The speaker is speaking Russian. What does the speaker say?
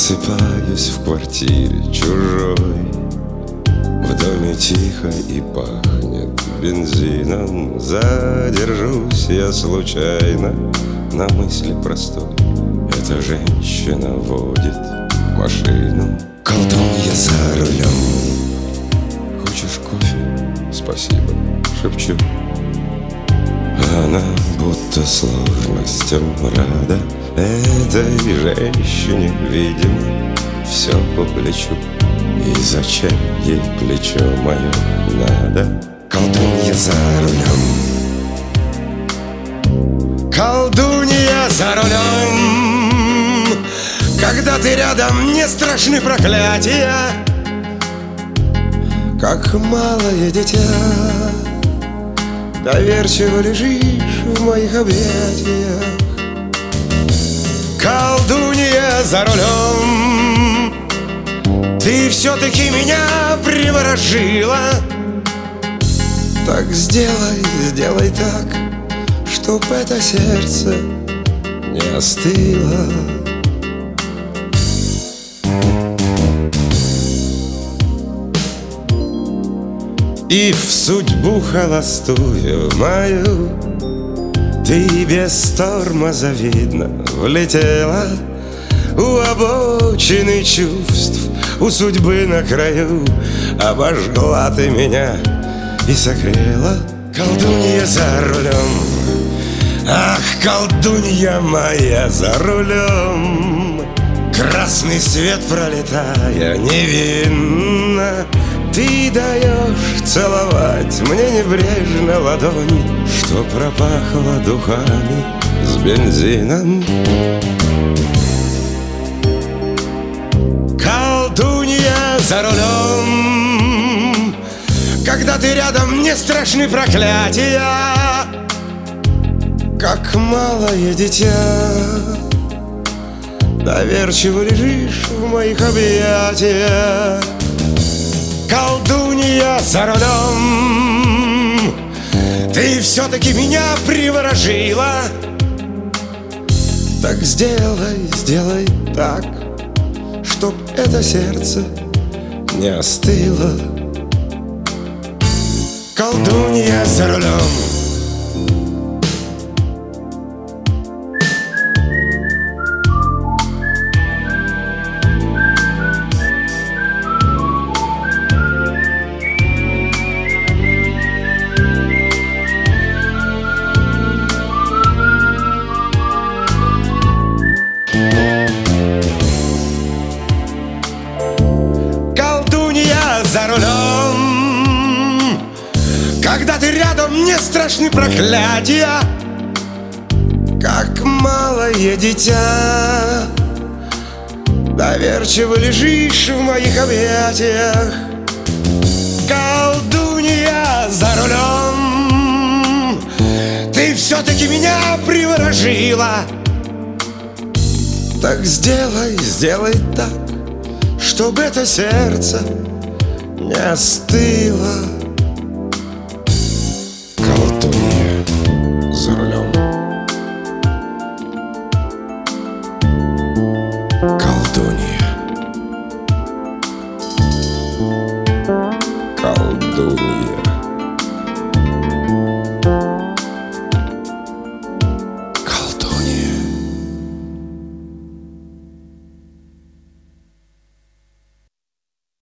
Просыпаюсь в квартире чужой, в доме тихо и пахнет бензином. Задержусь я случайно на мысли простой: эта женщина водит машину. Колдунья за рулем. Хочешь кофе? Спасибо, шепчу. Она будто сложностям рада. Этой женщине, видимо, все по плечу. И зачем ей плечо мое надо? Колдунья за рулем. Колдунья за рулем. Когда ты рядом, не страшны проклятия, как малое дитя. Доверчиво лежишь в моих объятиях. Колдунья за рулем. Ты все-таки меня приворожила. Так сделай так, чтоб это сердце не остыло. И в судьбу холостую мою ты без тормоза, видно, влетела. У обочины чувств, у судьбы на краю, обожгла ты меня и согрела. Колдунья за рулем. Ах, колдунья моя за рулем. Красный свет пролетая невинно, ты даешь целовать мне небрежно ладонь, что пропахло духами с бензином. Колдунья за рулем. Когда ты рядом, не страшны проклятия, как малое дитя. Доверчиво лежишь в моих объятиях. Колдунья за рулем. Ты все-таки меня приворожила. Так сделай так, чтоб это сердце не остыло. Колдунья за рулем. За рулем. Когда ты рядом, не страшны проклятия, как малое дитя. Доверчиво лежишь в моих объятиях. Колдунья за рулем. Ты все-таки меня приворожила. Так сделай так, чтобы это сердце не остыло.